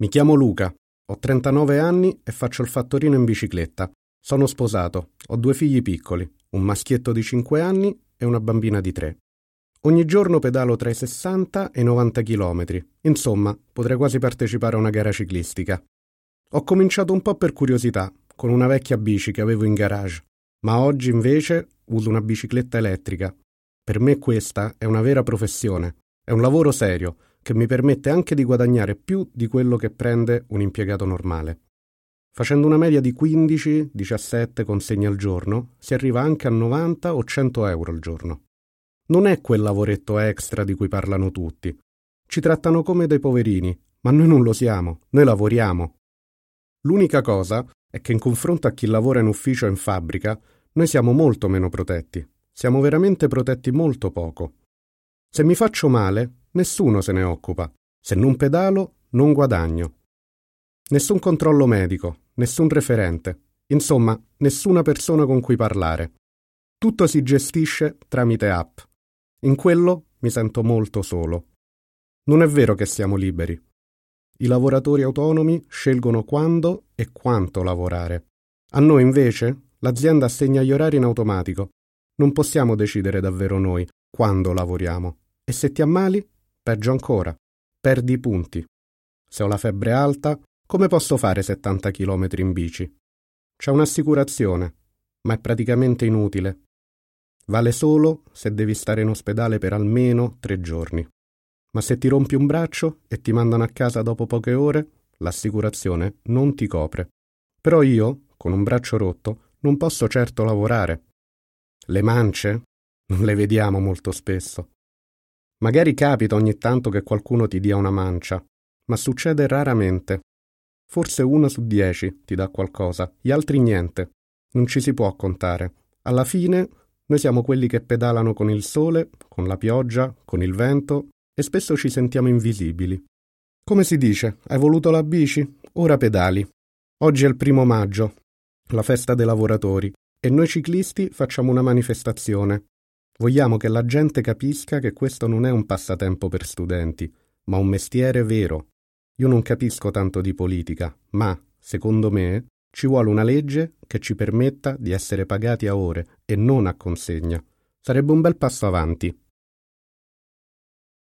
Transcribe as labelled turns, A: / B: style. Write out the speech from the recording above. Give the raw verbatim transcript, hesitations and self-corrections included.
A: Mi chiamo Luca, ho trentanove anni e faccio il fattorino in bicicletta. Sono sposato, ho due figli piccoli, un maschietto di cinque anni e una bambina di tre. Ogni giorno pedalo tra i sessanta e i novanta chilometri. Insomma, potrei quasi partecipare a una gara ciclistica. Ho cominciato un po' per curiosità, con una vecchia bici che avevo in garage, ma oggi invece uso una bicicletta elettrica. Per me questa è una vera professione, è un lavoro serio, che mi permette anche di guadagnare più di quello che prende un impiegato normale. Facendo una media di quindici diciassette consegne al giorno, si arriva anche a novanta o cento euro al giorno. Non è quel lavoretto extra di cui parlano tutti. Ci trattano come dei poverini, ma noi non lo siamo, noi lavoriamo. L'unica cosa è che in confronto a chi lavora in ufficio o in fabbrica, noi siamo molto meno protetti. Siamo veramente protetti molto poco. Se mi faccio male, nessuno se ne occupa. Se non pedalo, non guadagno. Nessun controllo medico, nessun referente. Insomma, nessuna persona con cui parlare. Tutto si gestisce tramite app. In quello mi sento molto solo. Non è vero che siamo liberi. I lavoratori autonomi scelgono quando e quanto lavorare. A noi invece l'azienda assegna gli orari in automatico. Non possiamo decidere davvero noi quando lavoriamo. E se ti ammali, peggio ancora, perdi i punti. Se ho la febbre alta, come posso fare settanta chilometri in bici? C'è un'assicurazione, ma è praticamente inutile. Vale solo se devi stare in ospedale per almeno tre giorni. Ma se ti rompi un braccio e ti mandano a casa dopo poche ore, l'assicurazione non ti copre. Però io, con un braccio rotto, non posso certo lavorare. Le mance non le vediamo molto spesso. Magari capita ogni tanto che qualcuno ti dia una mancia, ma succede raramente. Forse uno su dieci ti dà qualcosa, gli altri niente. Non ci si può contare. Alla fine noi siamo quelli che pedalano con il sole, con la pioggia, con il vento e spesso ci sentiamo invisibili. Come si dice, hai voluto la bici? Ora pedali. Oggi è il primo maggio, la festa dei lavoratori, e noi ciclisti facciamo una manifestazione. Vogliamo che la gente capisca che questo non è un passatempo per studenti, ma un mestiere vero. Io non capisco tanto di politica, ma, secondo me, ci vuole una legge che ci permetta di essere pagati a ore e non a consegna. Sarebbe un bel passo avanti.